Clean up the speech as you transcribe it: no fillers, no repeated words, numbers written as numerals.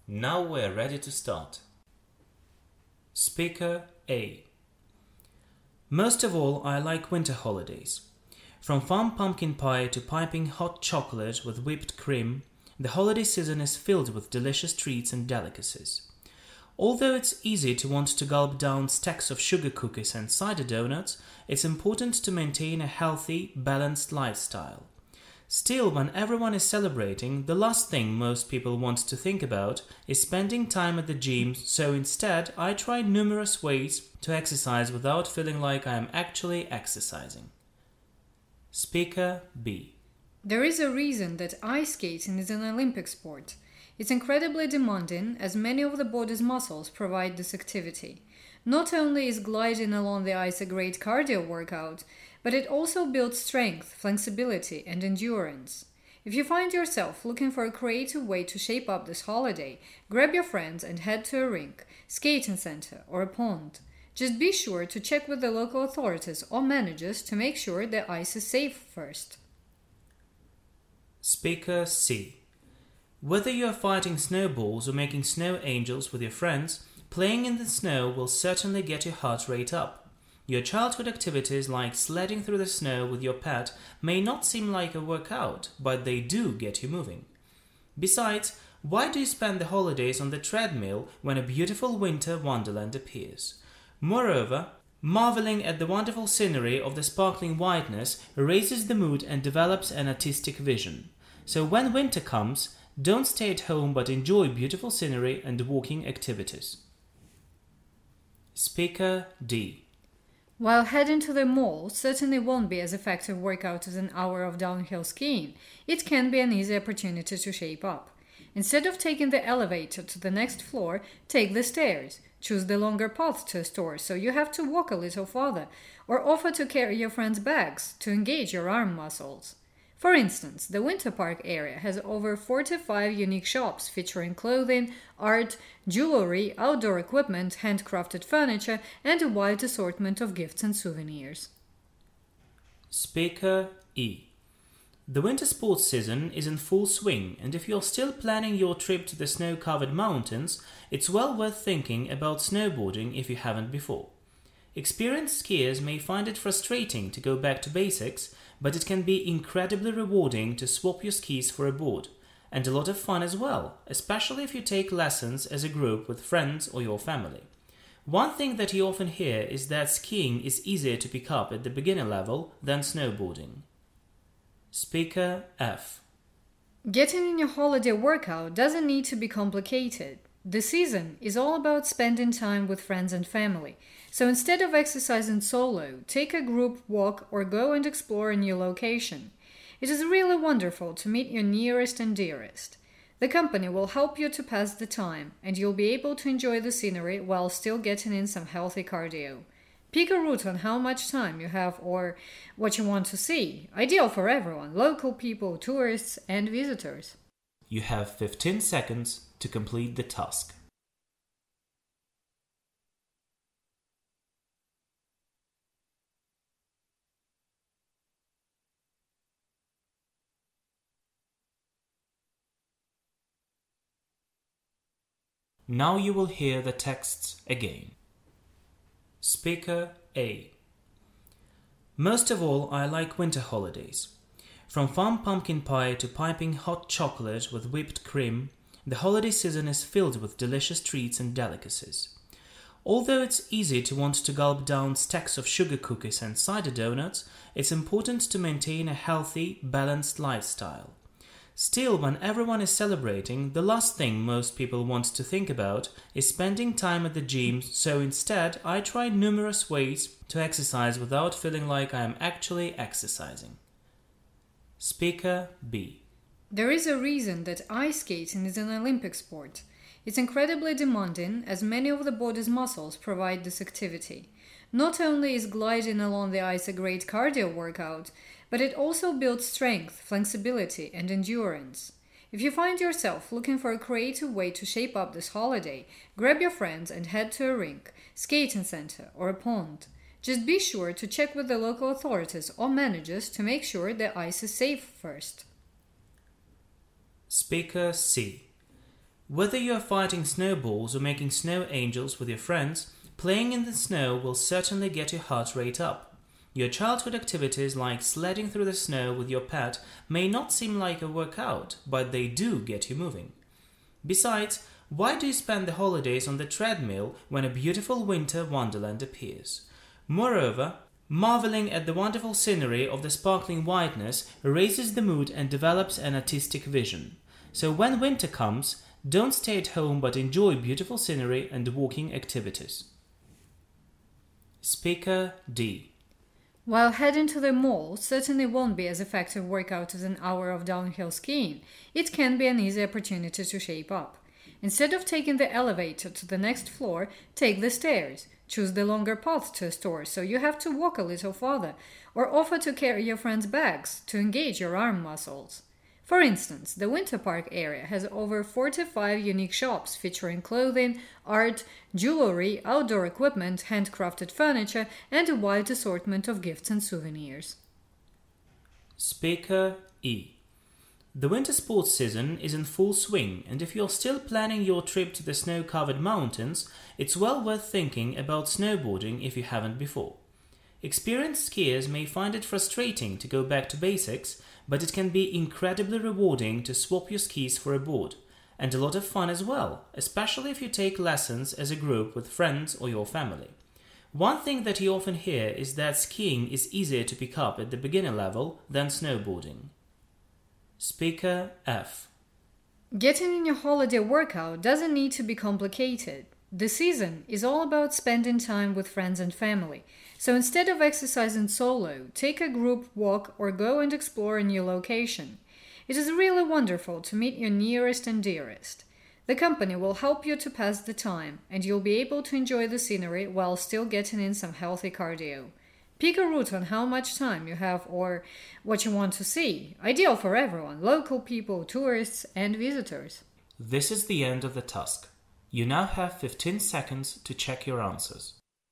Now we're ready to start. Speaker A. Most of all, I like winter holidays. From fun pumpkin pie to piping hot chocolate with whipped cream, the holiday season is filled with delicious treats and delicacies. Although it's easy to want to gulp down stacks of sugar cookies and cider donuts, it's important to maintain a healthy, balanced lifestyle. Still, when everyone is celebrating, the last thing most people want to think about is spending time at the gym, so instead I try numerous ways to exercise without feeling like I am actually exercising. Speaker B. There is a reason that ice skating is an Olympic sport. It's incredibly demanding as many of the body's muscles provide this activity. Not only is gliding along the ice a great cardio workout, but it also builds strength, flexibility, and endurance. If you find yourself looking for a creative way to shape up this holiday, grab your friends and head to a rink, skating center, or a pond. Just be sure to check with the local authorities or managers to make sure the ice is safe first. Speaker C. Whether you are fighting snowballs or making snow angels with your friends, playing in the snow will certainly get your heart rate up. Your childhood activities like sledding through the snow with your pet may not seem like a workout, but they do get you moving. Besides, why do you spend the holidays on the treadmill when a beautiful winter wonderland appears? Moreover, marveling at the wonderful scenery of the sparkling whiteness raises the mood and develops an artistic vision. So when winter comes, don't stay at home but enjoy beautiful scenery and walking activities. Speaker D. While heading to the mall certainly won't be as effective workout as an hour of downhill skiing, it can be an easy opportunity to shape up. Instead of taking the elevator to the next floor, take the stairs. Choose the longer path to a store so you have to walk a little farther, or offer to carry your friends' bags to engage your arm muscles. For instance, the Winter Park area has over 45 unique shops featuring clothing, art, jewelry, outdoor equipment, handcrafted furniture, and a wide assortment of gifts and souvenirs. Speaker E. The winter sports season is in full swing, and if you're still planning your trip to the snow-covered mountains, it's well worth thinking about snowboarding if you haven't before. Experienced skiers may find it frustrating to go back to basics, but it can be incredibly rewarding to swap your skis for a board, and a lot of fun as well, especially if you take lessons as a group with friends or your family. One thing that you often hear is that skiing is easier to pick up at the beginner level than snowboarding. Speaker F. Getting in your holiday workout doesn't need to be complicated. The season is all about spending time with friends and family. So instead of exercising solo, take a group walk or go and explore a new location. It is really wonderful to meet your nearest and dearest. The company will help you to pass the time, and you'll be able to enjoy the scenery while still getting in some healthy cardio. Pick a route on how much time you have or what you want to see. Ideal for everyone, local people, tourists, and visitors. You have 15 seconds to complete the task. Now you will hear the texts again. Speaker A. Most of all, I like winter holidays. From fun pumpkin pie to piping hot chocolate with whipped cream, the holiday season is filled with delicious treats and delicacies. Although it's easy to want to gulp down stacks of sugar cookies and cider donuts, it's important to maintain a healthy, balanced lifestyle. Still, when everyone is celebrating, the last thing most people want to think about is spending time at the gym, so instead I try numerous ways to exercise without feeling like I am actually exercising. Speaker B. There is a reason that ice skating is an Olympic sport. It's incredibly demanding as many of the body's muscles provide this activity. Not only is gliding along the ice a great cardio workout, but it also builds strength, flexibility, and endurance. If you find yourself looking for a creative way to shape up this holiday, grab your friends and head to a rink, skating center, or a pond. Just be sure to check with the local authorities or managers to make sure the ice is safe first. Speaker C. Whether you are fighting snowballs or making snow angels with your friends, playing in the snow will certainly get your heart rate up. Your childhood activities like sledding through the snow with your pet may not seem like a workout, but they do get you moving. Besides, why do you spend the holidays on the treadmill when a beautiful winter wonderland appears? Moreover, marveling at the wonderful scenery of the sparkling whiteness raises the mood and develops an artistic vision. So when winter comes, don't stay at home but enjoy beautiful scenery and walking activities. Speaker D. While heading to the mall certainly won't be as effective workout as an hour of downhill skiing, it can be an easy opportunity to shape up. Instead of taking the elevator to the next floor, take the stairs. Choose the longer path to a store so you have to walk a little farther, or offer to carry your friends' bags to engage your arm muscles. For instance, the Winter Park area has over 45 unique shops featuring clothing, art, jewelry, outdoor equipment, handcrafted furniture, and a wide assortment of gifts and souvenirs. Speaker E. The winter sports season is in full swing, and if you're still planning your trip to the snow-covered mountains, it's well worth thinking about snowboarding if you haven't before. Experienced skiers may find it frustrating to go back to basics, but it can be incredibly rewarding to swap your skis for a board, and a lot of fun as well, especially if you take lessons as a group with friends or your family. One thing that you often hear is that skiing is easier to pick up at the beginner level than snowboarding. Speaker F. Getting in your holiday workout doesn't need to be complicated. The season is all about spending time with friends and family. So instead of exercising solo, take a group walk or go and explore a new location. It is really wonderful to meet your nearest and dearest. The company will help you to pass the time, and you'll be able to enjoy the scenery while still getting in some healthy cardio. Pick a route on how much time you have or what you want to see. Ideal for everyone, local people, tourists, and visitors. This is the end of the task. You now have 15 seconds to check your answers.